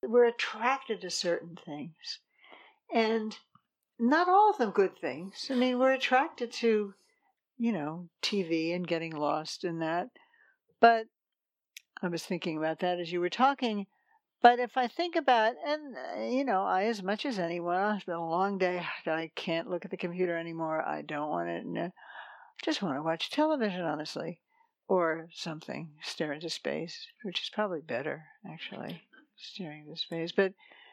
we're attracted to certain things. And not all of them good things. I mean, we're attracted to, TV and getting lost in that. But I was thinking about that as you were talking. But if I think about, and, I, as much as anyone, it's been a long day. I can't look at the computer anymore. I don't want to, just want to watch television, honestly, or something, stare into space, which is probably better, actually, staring into space. But,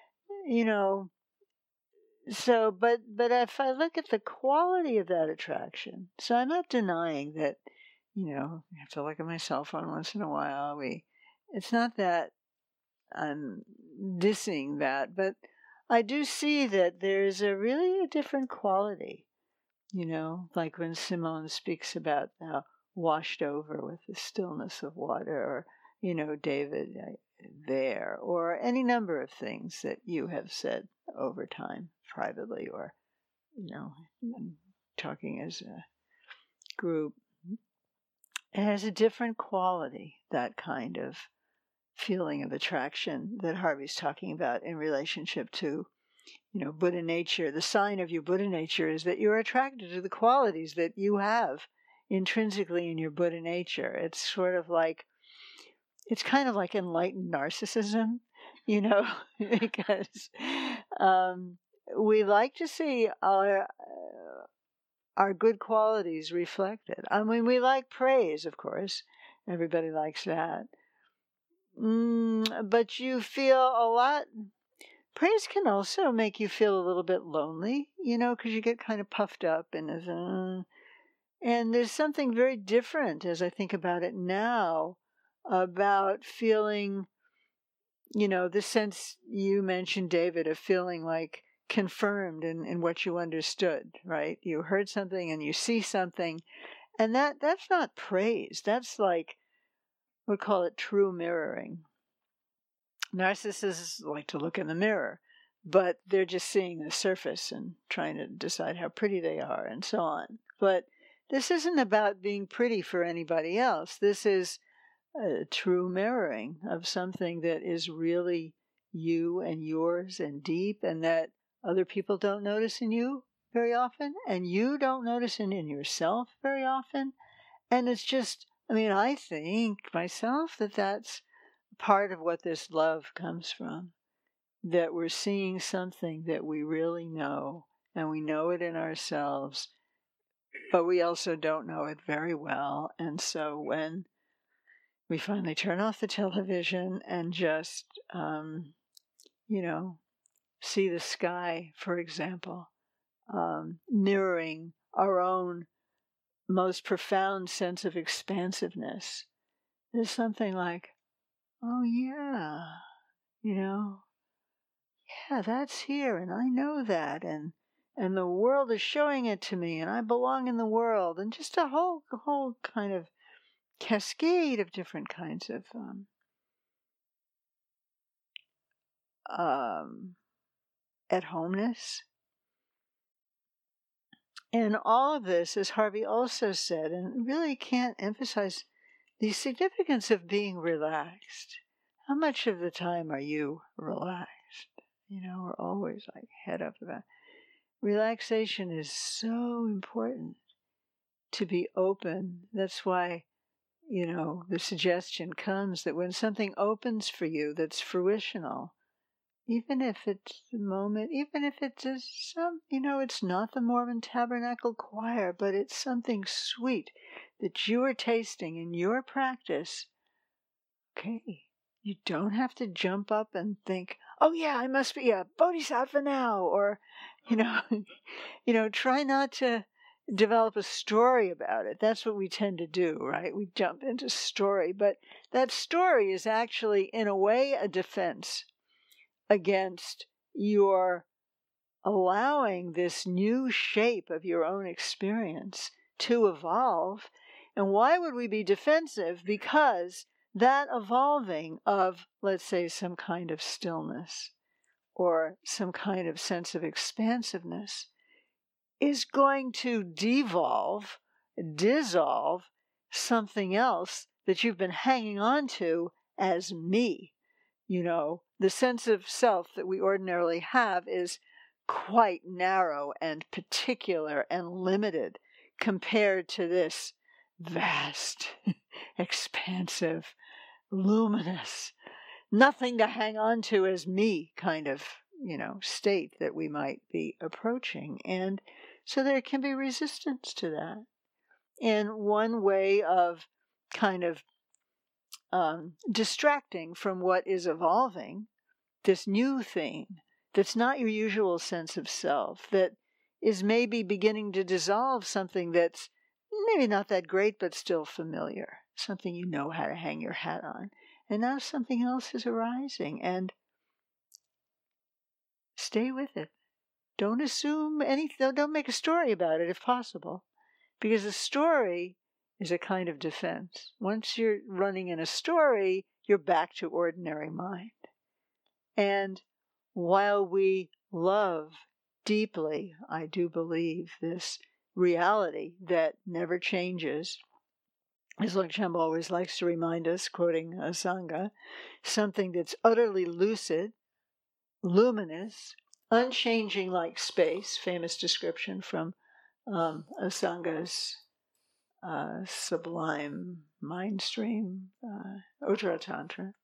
but if I look at the quality of that attraction, so I'm not denying that, I have to look at my cell phone once in a while. It's not that I'm dissing that, but I do see that there's a different quality, like when Simone speaks about washed over with the stillness of water, or, David, there, or any number of things that you have said over time, privately, or, talking as a group. It has a different quality, that kind of feeling of attraction that Harvey's talking about in relationship to, Buddha nature. The sign of your Buddha nature is that you're attracted to the qualities that you have intrinsically in your Buddha nature. It's kind of like enlightened narcissism, because we like to see our good qualities reflected. I mean, we like praise, of course. Everybody likes that. But you feel a lot. Praise can also make you feel a little bit lonely, because you get kind of puffed up and there's something very different as I think about it now about feeling, the sense you mentioned, David, of feeling like confirmed in what you understood, right? You heard something and you see something, and that's not praise. That's like, we'll call it true mirroring. Narcissists like to look in the mirror, but they're just seeing the surface and trying to decide how pretty they are and so on. But this isn't about being pretty for anybody else. This is a true mirroring of something that is really you and yours and deep, and that other people don't notice in you very often, and you don't notice in yourself very often. And it's just, I think myself that that's part of what this love comes from, that we're seeing something that we really know, and we know it in ourselves, but we also don't know it very well. And so when we finally turn off the television and just, see the sky, for example, mirroring our own most profound sense of expansiveness, there's something like, oh yeah, yeah, that's here, and I know that, and the world is showing it to me, and I belong in the world, and just a whole kind of cascade of different kinds of at homeness. And all of this, as Harvey also said, and really can't emphasize the significance of being relaxed. How much of the time are you relaxed? We're always like head up about. Relaxation is so important, to be open. That's why, the suggestion comes that when something opens for you that's fruitional, even if it's the moment, even if it's just it's not the Mormon Tabernacle Choir, but it's something sweet that you are tasting in your practice, okay, you don't have to jump up and think, oh yeah, I must be a bodhisattva now, or, try not to develop a story about it. That's what we tend to do, right? We jump into story, but that story is actually, in a way, a defense against your allowing this new shape of your own experience to evolve. And why would we be defensive? Because that evolving of, let's say, some kind of stillness or some kind of sense of expansiveness is going to dissolve something else that you've been hanging on to as me, the sense of self that we ordinarily have is quite narrow and particular and limited compared to this vast, expansive, luminous, nothing to hang on to as me kind of, state that we might be approaching. And so there can be resistance to that. And one way of kind of distracting from what is evolving, this new thing that's not your usual sense of self, that is maybe beginning to dissolve something that's maybe not that great but still familiar, something you know how to hang your hat on. And now something else is arising, and stay with it. Don't assume anything, don't make a story about it if possible, because a story is a kind of defense. Once you're running in a story, you're back to ordinary mind. And while we love deeply, I do believe, this reality that never changes, as Longchenpa always likes to remind us, quoting Asanga, something that's utterly lucid, luminous, unchanging like space, famous description from Asanga's sublime mind stream, Uttara Tantra.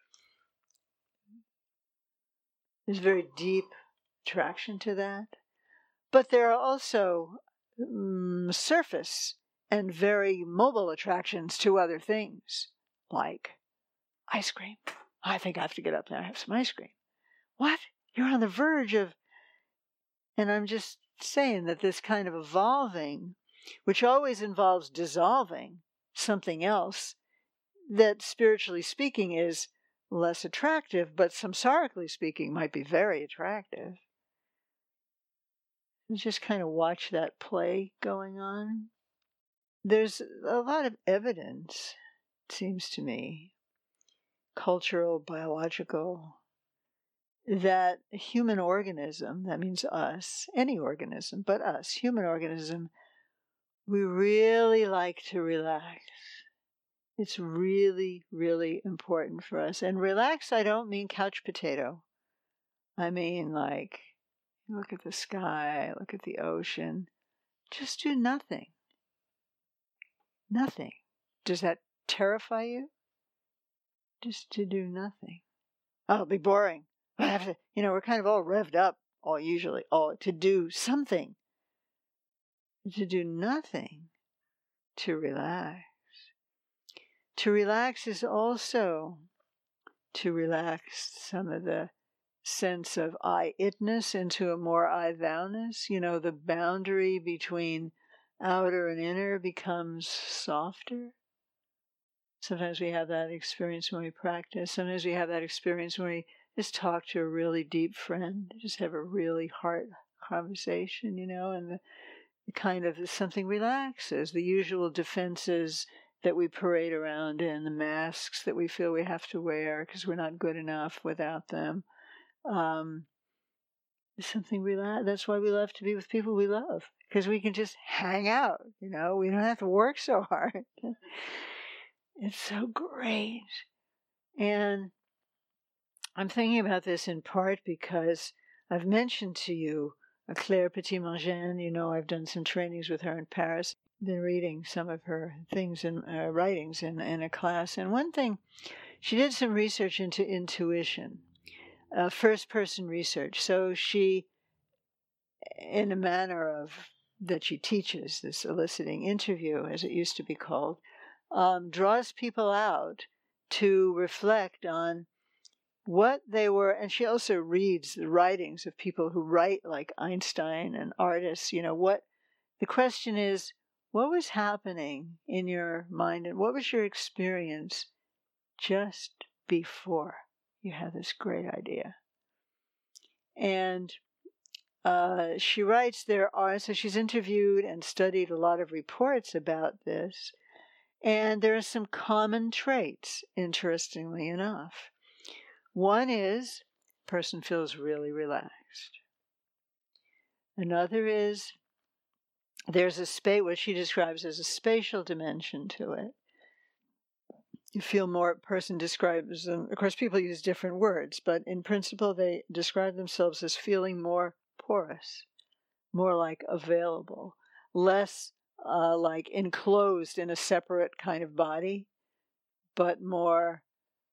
There's very deep attraction to that. But there are also surface and very mobile attractions to other things, like ice cream. I think I have to get up there and have some ice cream. What? You're on the verge of... And I'm just saying that this kind of evolving, which always involves dissolving something else that, spiritually speaking, is less attractive, but samsarically speaking might be very attractive. Just kind of watch that play going on. There's a lot of evidence, it seems to me, cultural, biological, that a human organism, that means us, any organism, but us, human organism, we really like to relax. It's really, really important for us. And relax, I don't mean couch potato. I mean, like, look at the sky, look at the ocean. Just do nothing. Nothing. Does that terrify you? Just to do nothing. Oh, it'll be boring. I have to, we're kind of all revved up, to do something. To do nothing. To relax. To relax is also to relax some of the sense of I-itness into a more I-thou-ness. The boundary between outer and inner becomes softer. Sometimes we have that experience when we practice. Sometimes we have that experience when we just talk to a really deep friend, just have a really heart conversation, and the kind of something relaxes. The usual defenses that we parade around in, the masks that we feel we have to wear because we're not good enough without them. Something relax. That's why we love to be with people we love, because we can just hang out. We don't have to work so hard. It's so great. And I'm thinking about this in part because I've mentioned to you Claire Petit-Mangin. I've done some trainings with her in Paris. Been reading some of her things and writings in a class. And one thing, she did some research into intuition, first-person research. So she, in a manner of that she teaches, this eliciting interview, as it used to be called, draws people out to reflect on what they were, and she also reads the writings of people who write like Einstein and artists. What the question is, what was happening in your mind and what was your experience just before you had this great idea? And she writes so she's interviewed and studied a lot of reports about this, and there are some common traits, interestingly enough. One is, person feels really relaxed. Another is, there's what she describes as a spatial dimension to it. you feel more, person describes them, of course people use different words, but in principle they describe themselves as feeling more porous, more like available, less like enclosed in a separate kind of body, but more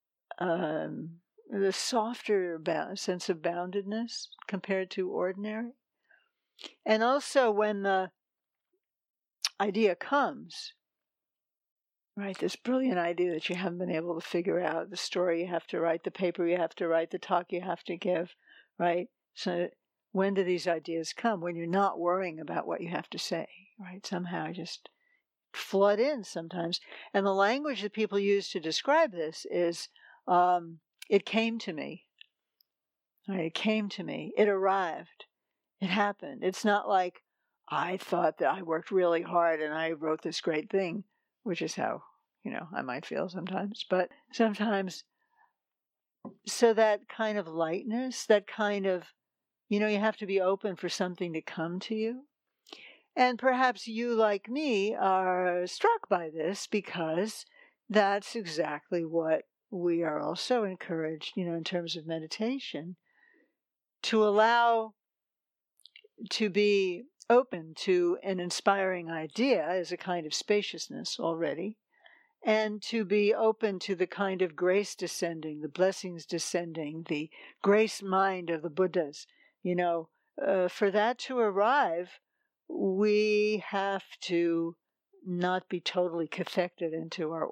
the softer sense of boundedness compared to ordinary. And also when the idea comes, right, this brilliant idea that you haven't been able to figure out, the story you have to write, the paper you have to write, the talk you have to give, right? So when do these ideas come? When you're not worrying about what you have to say, right? Somehow just flood in sometimes. And the language that people use to describe this is, it came to me. Right? It came to me. It arrived. It happened. It's not like I thought that I worked really hard and I wrote this great thing, which is how, I might feel sometimes. But sometimes, so that kind of lightness, that kind of, you have to be open for something to come to you. And perhaps you, like me, are struck by this because that's exactly what we are also encouraged, in terms of meditation, to allow, to be open to an inspiring idea as a kind of spaciousness already, and to be open to the kind of grace descending, the blessings descending, the grace mind of the Buddhas. For that to arrive, we have to not be totally cathected into our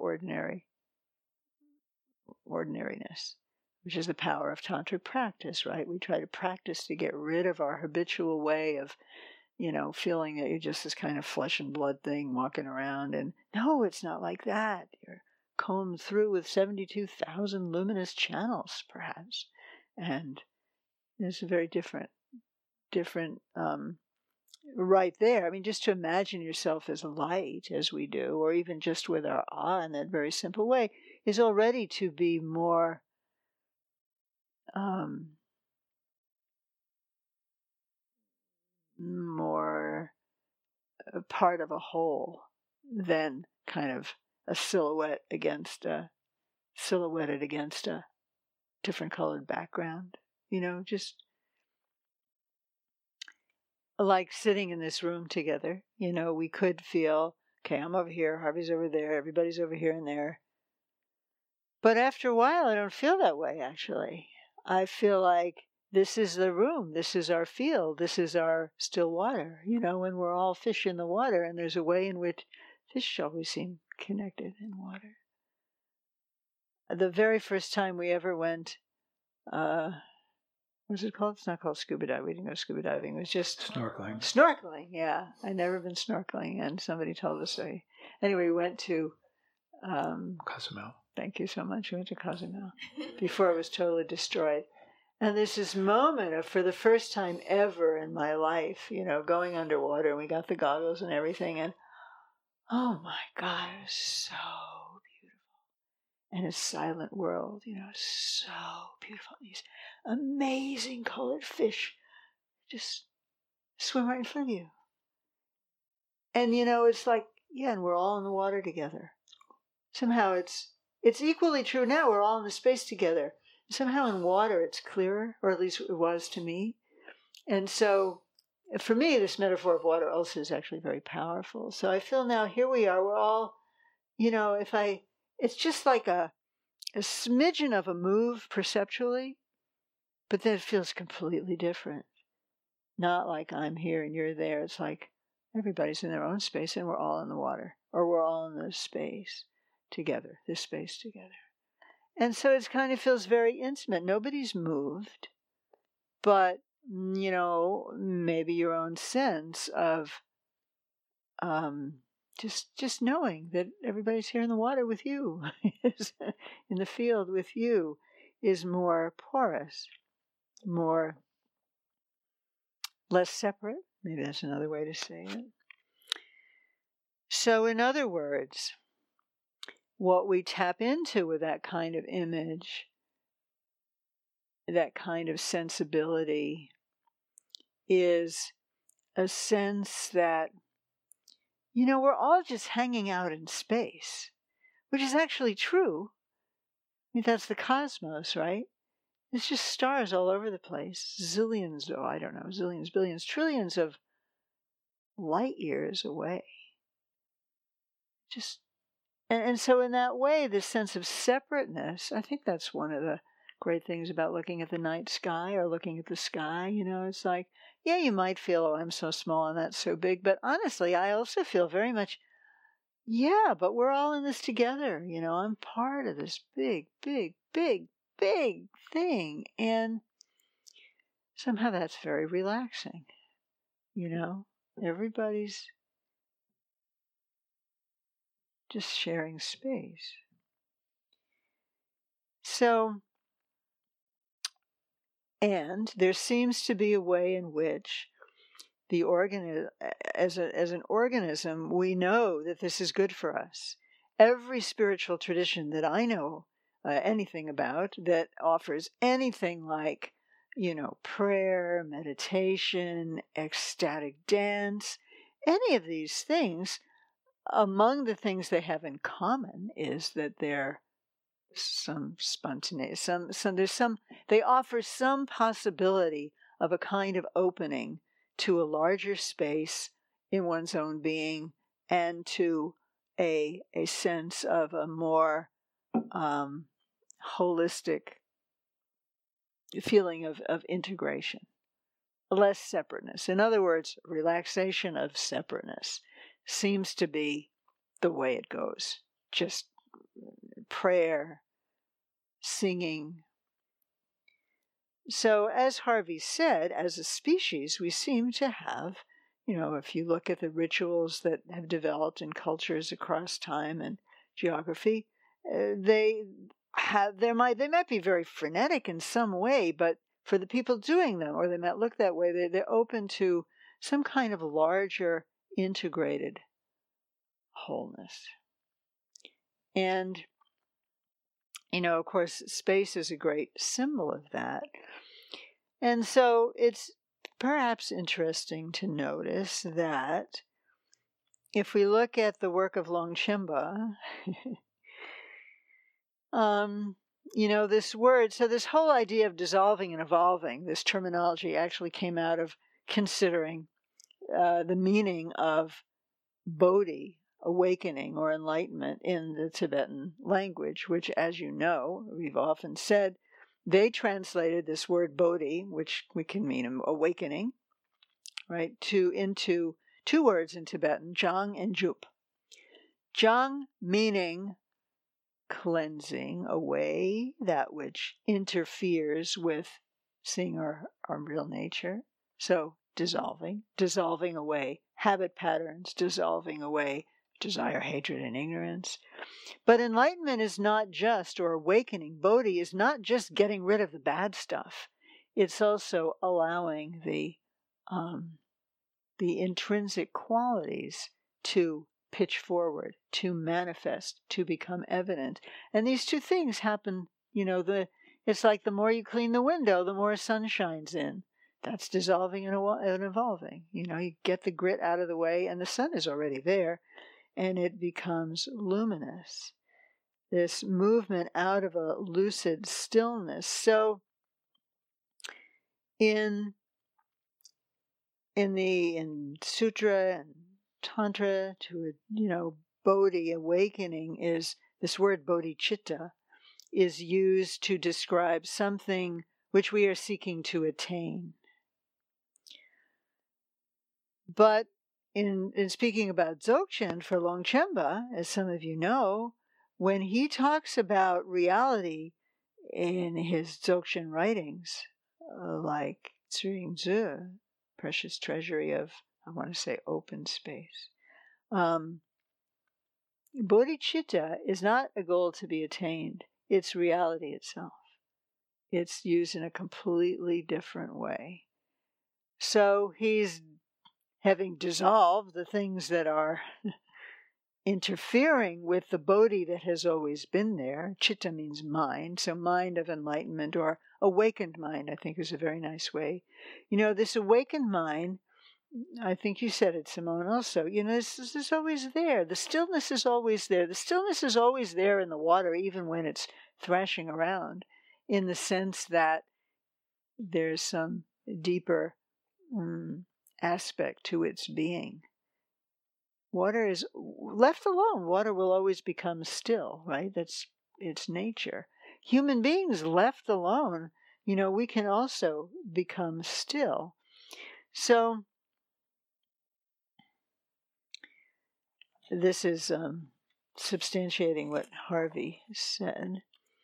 ordinariness, which is the power of tantric practice, right? We try to practice to get rid of our habitual way of, feeling that you're just this kind of flesh and blood thing walking around. And no, it's not like that. You're combed through with 72,000 luminous channels, perhaps. And there's a very different, right there. I mean, just to imagine yourself as a light, as we do, or even just with our awe in that very simple way, is already to be more more a part of a whole than kind of a silhouetted against a different colored background. Just like sitting in this room together, we could feel, okay, I'm over here, Harvey's over there, everybody's over here and there. But after a while, I don't feel that way, actually. I feel like this is the room, this is our field, this is our still water, when we're all fish in the water, and there's a way in which fish always seem connected in water. The very first time we ever went, what's it called? It's not called scuba diving. We didn't go scuba diving. It was just snorkeling. Snorkeling, yeah. I'd never been snorkeling, and somebody told us. Anyway, we went to Cozumel. Thank you so much. We went to Cozumel before it was totally destroyed. And there's this moment of, for the first time ever in my life, going underwater, and we got the goggles and everything, and oh my God, it was so beautiful. And a silent world, so beautiful. These amazing colored fish just swim right in front of you. And, it's like, yeah, and we're all in the water together. Somehow it's equally true now. We're all in the space together. Somehow in water it's clearer, or at least it was to me. And so for me, this metaphor of water also is actually very powerful. So I feel now, here we are, we're all, it's just like a smidgen of a move perceptually, but then it feels completely different. Not like I'm here and you're there. It's like everybody's in their own space and we're all in the water, or we're all in this space together, this space together. And so it kind of feels very intimate. Nobody's moved, but, maybe your own sense of just knowing that everybody's here in the water with you, in the field with you, is more porous, less separate. Maybe that's another way to say it. So in other words, what we tap into with that kind of image, that kind of sensibility, is a sense that, we're all just hanging out in space. which is actually true. I mean, that's the cosmos, right? It's just stars all over the place. Zillions, zillions, billions, trillions of light years away. And so in that way, this sense of separateness, I think that's one of the great things about looking at the night sky or looking at the sky. It's like, yeah, you might feel, oh, I'm so small and that's so big. But honestly, I also feel very much, yeah, but we're all in this together. I'm part of this big, big, big, big thing. And somehow that's very relaxing. Everybody's just sharing space. So, and there seems to be a way in which the as an organism, we know that this is good for us. Every spiritual tradition that I know anything about that offers anything like, prayer, meditation, ecstatic dance, any of these things, among the things they have in common is that they're some spontaneous, they offer some possibility of a kind of opening to a larger space in one's own being and to a sense of a more holistic feeling of integration, less separateness. In other words, relaxation of separateness seems to be the way it goes. Just prayer, singing. So, as Harvey said, as a species, we seem to have, if you look at the rituals that have developed in cultures across time and geography, they might be very frenetic in some way, but for the people doing them, or they might look that way, they're open to some kind of larger integrated wholeness. And of course, space is a great symbol of that. And so it's perhaps interesting to notice that if we look at the work of Longchenpa, this word, so this whole idea of dissolving and evolving, this terminology actually came out of considering the meaning of Bodhi, awakening or enlightenment in the Tibetan language, which, as you know, we've often said, they translated this word Bodhi, which we can mean awakening, right, into two words in Tibetan, Jang and Jup. Jang meaning cleansing away that which interferes with seeing our real nature. So dissolving away habit patterns, dissolving away desire, hatred, and ignorance. But enlightenment is not just, or awakening, Bodhi is not just getting rid of the bad stuff. It's also allowing the intrinsic qualities to pitch forward, to manifest, to become evident. And these two things happen, it's like the more you clean the window, the more sun shines in. That's dissolving and evolving. You get the grit out of the way and the sun is already there and it becomes luminous. This movement out of a lucid stillness. So in Sutra and Tantra, Bodhi, awakening, is this word bodhicitta is used to describe something which we are seeking to attain. But in speaking about Dzogchen for Longchenpa, as some of you know, when he talks about reality in his Dzogchen writings, like Zhuang Zi, Precious Treasury of, I want to say, open space, bodhicitta is not a goal to be attained. It's reality itself. It's used in a completely different way. So he's having dissolved the things that are interfering with the bodhi that has always been there. Chitta means mind, so mind of enlightenment or awakened mind, I think is a very nice way. This awakened mind I think you said it, Simone, also. This is always there. The stillness is always there. The stillness is always there in the water, even when it's thrashing around, in the sense that there's some deeper aspect to its being. Water is left alone. Water will always become still, right? That's its nature. Human beings left alone, we can also become still. So this is substantiating what Harvey said.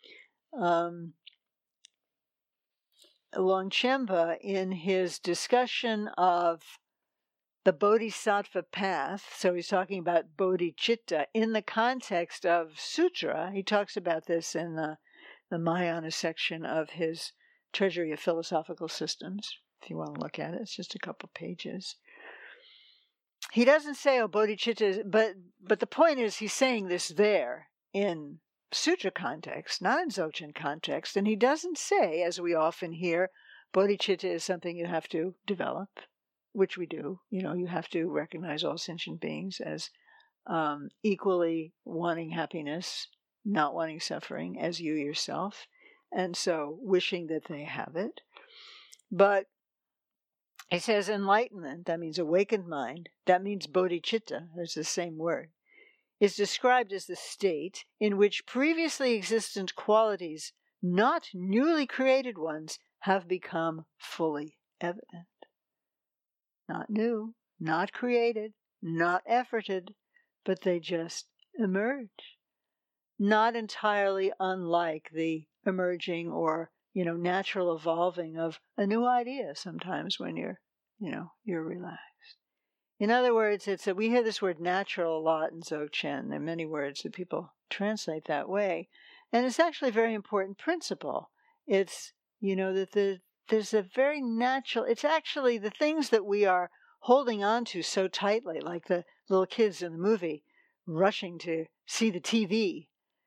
Longchenpa, in his discussion of the Bodhisattva path, so he's talking about bodhicitta in the context of sutra. He talks about this in the Mahayana section of his Treasury of Philosophical Systems. If you want to look at it, it's just a couple pages. He doesn't say, bodhicitta, but the point is he's saying this there in sutra context, not in Dzogchen context. And he doesn't say, as we often hear, bodhicitta is something you have to develop, which we do. You have to recognize all sentient beings as equally wanting happiness, not wanting suffering, as you yourself, and so wishing that they have it. But it says enlightenment, that means awakened mind, that means bodhicitta, it's the same word, is described as the state in which previously existent qualities, not newly created ones, have become fully evident. Not new, not created, not efforted, but they just emerge. Not entirely unlike the emerging or, natural evolving of a new idea sometimes when you're relaxed. In other words, we hear this word natural a lot in Dzogchen. There are many words that people translate that way. And it's actually a very important principle. It's, that there's a very natural, it's actually the things that we are holding on to so tightly, like the little kids in the movie rushing to see the TV,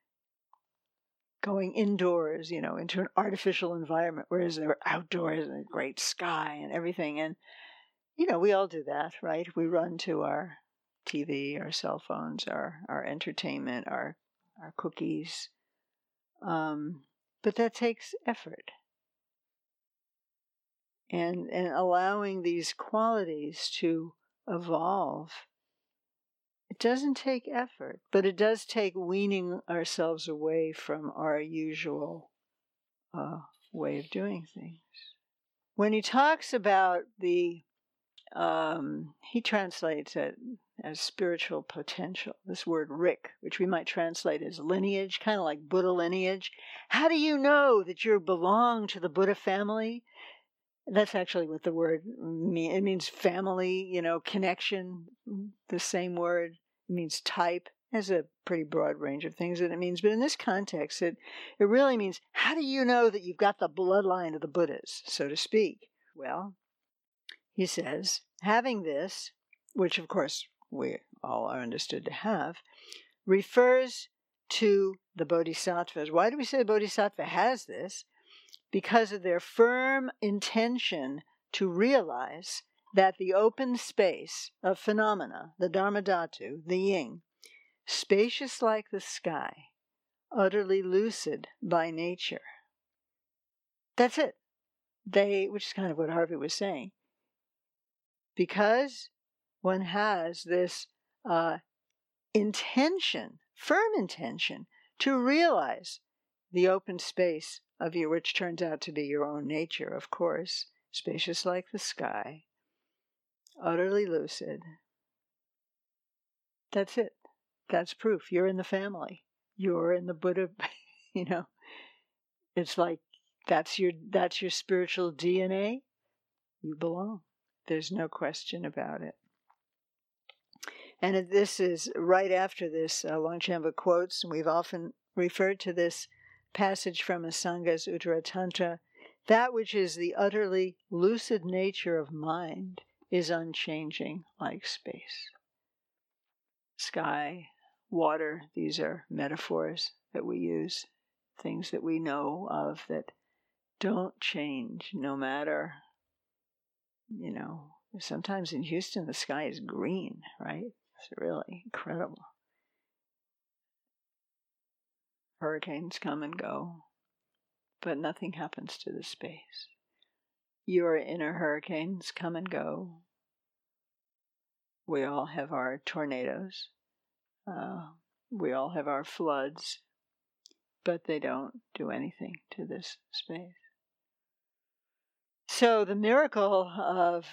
going indoors, into an artificial environment, whereas they're outdoors in a great sky and everything. And, we all do that, right? We run to our TV, our cell phones, our entertainment, our cookies. But that takes effort. And allowing these qualities to evolve, it doesn't take effort, but it does take weaning ourselves away from our usual way of doing things. When he talks about he translates it as spiritual potential, this word rik, which we might translate as lineage, kind of like Buddha lineage. How do you know that you belong to the Buddha family? That's actually what the word means. It means family, connection, the same word. It means type. It has a pretty broad range of things that it means. But in this context, it really means, how do you know that you've got the bloodline of the Buddhas, so to speak? Well, he says, having this, which of course we all are understood to have, refers to the bodhisattvas. Why do we say the bodhisattva has this? Because of their firm intention to realize that the open space of phenomena, the Dharmadhatu, the yin, spacious like the sky, utterly lucid by nature. That's it. Which is kind of what Harvey was saying. Because one has this intention, firm intention, to realize the open space of you, which turns out to be your own nature, of course, spacious like the sky, utterly lucid. That's it. That's proof. You're in the family. You're in the Buddha, It's like that's your spiritual DNA. You belong. There's no question about it. And this is right after this, Longchenpa quotes, and we've often referred to this passage from Asanga's Uttara Tantra, that which is the utterly lucid nature of mind is unchanging like space. Sky, water, these are metaphors that we use, things that we know of that don't change no matter, Sometimes in Houston, the sky is green, right? It's really incredible. Hurricanes come and go, but nothing happens to the space. Your inner hurricanes come and go. We all have our tornadoes. We all have our floods, but they don't do anything to this space. So the miracle of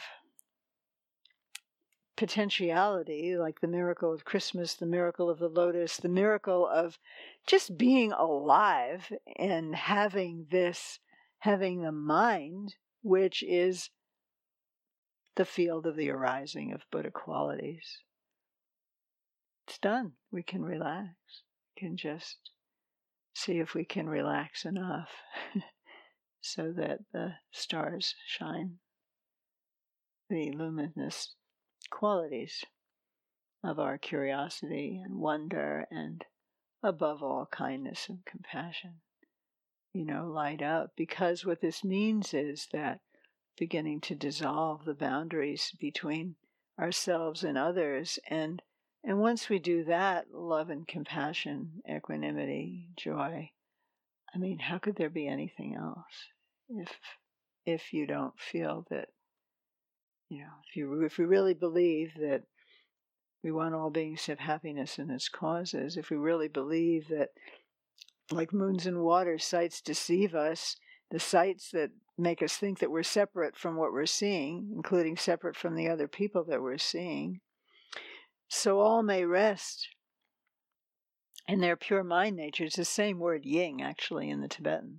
potentiality, like the miracle of Christmas, the miracle of the lotus, the miracle of just being alive and having the mind, which is the field of the arising of Buddha qualities. It's done. We can relax. We can just see if we can relax enough so that the stars shine, the luminous qualities of our curiosity and wonder and, above all, kindness and compassion, light up. Because what this means is that beginning to dissolve the boundaries between ourselves and others. And once we do that, love and compassion, equanimity, joy, I mean, how could there be anything else if you don't feel that, if we really believe that we want all beings to have happiness and its causes, if we really believe that, like moons and water, sights deceive us, the sights that make us think that we're separate from what we're seeing, including separate from the other people that we're seeing, so all may rest in their pure mind nature. It's the same word ying, actually, in the Tibetan.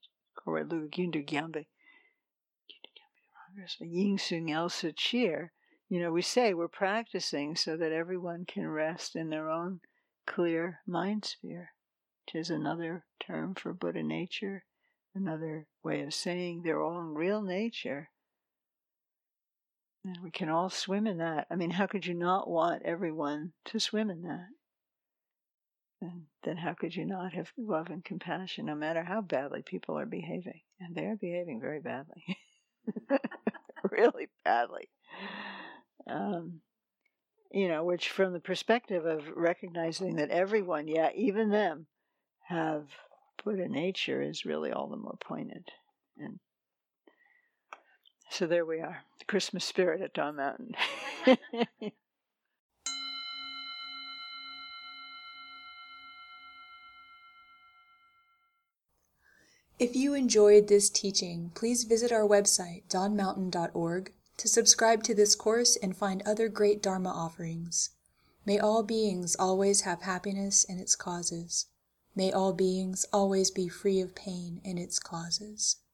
Ying Sung El Su Chir. We say we're practicing so that everyone can rest in their own clear mind sphere, which is another term for Buddha nature, another way of saying their own real nature. And we can all swim in that. I mean, how could you not want everyone to swim in that? Then how could you not have love and compassion, no matter how badly people are behaving? And they're behaving very badly. Really badly. Which from the perspective of recognizing that everyone, even them, have Buddha nature is really all the more poignant. And so there we are, the Christmas spirit at Dawn Mountain. If you enjoyed this teaching, please visit our website, dawnmountain.org, to subscribe to this course and find other great Dharma offerings. May all beings always have happiness and its causes. May all beings always be free of pain and its causes.